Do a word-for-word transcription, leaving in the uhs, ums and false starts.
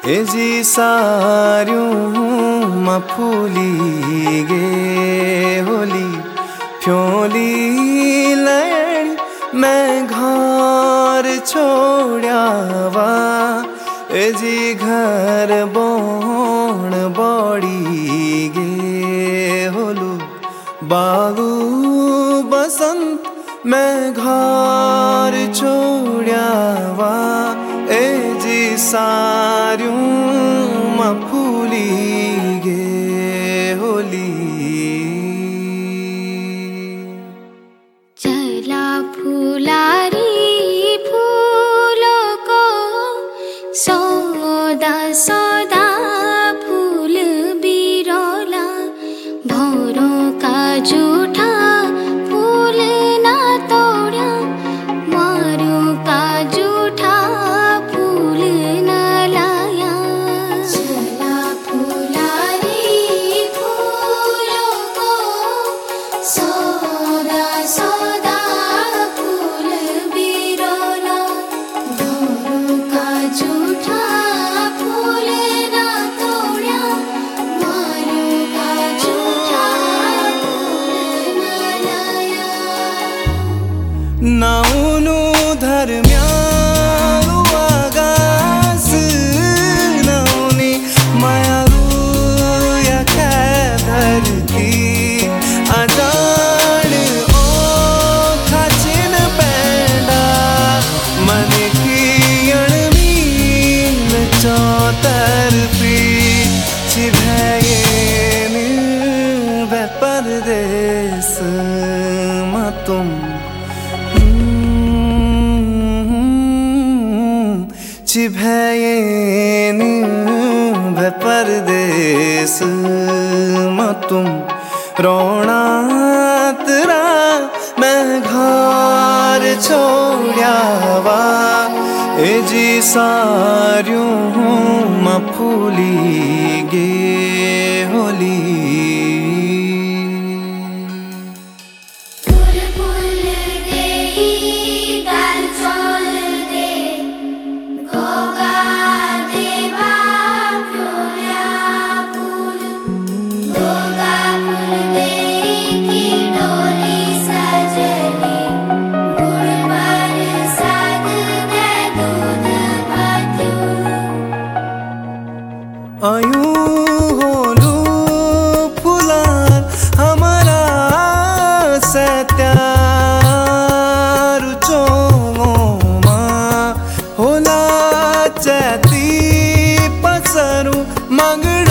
एजी सारियों मफूली गे होली फ्योली लैन मैं घर छोड़ावा। एजी घर बोण बड़ी गे होलू बालू बसंत मैं घर छोड़ावा। एजी सारियों मफूली गे होली। चला फुलारी फूलों को सौदा सौदा फूल बिरोला। भौरों का जूठा फूल ना तोड़ा, मारों का जूठा फूल ना लाया। चला फुलारी फूलों को सौदा सौदा फूल बिरोला। भौरों का जूठा फूल ना तोड़ा, मारों का जूठा फूल ना लाया। नाउनु धर्म्यालु आगास नाउनी मायालु या धरती अजान ओ खाचिन पैंडा। मन की अणमीन चौतरफी चिभयेन वे परदेस मा तुम चिभयेन वे परदेस मा तुम। रोना तेरा मैं घर छोड़ावा। एजी सारियों मफूली गे होली। आयु होलू फुलार हमारा सत्यारु चोमा। होला चैती पसरू मंगड़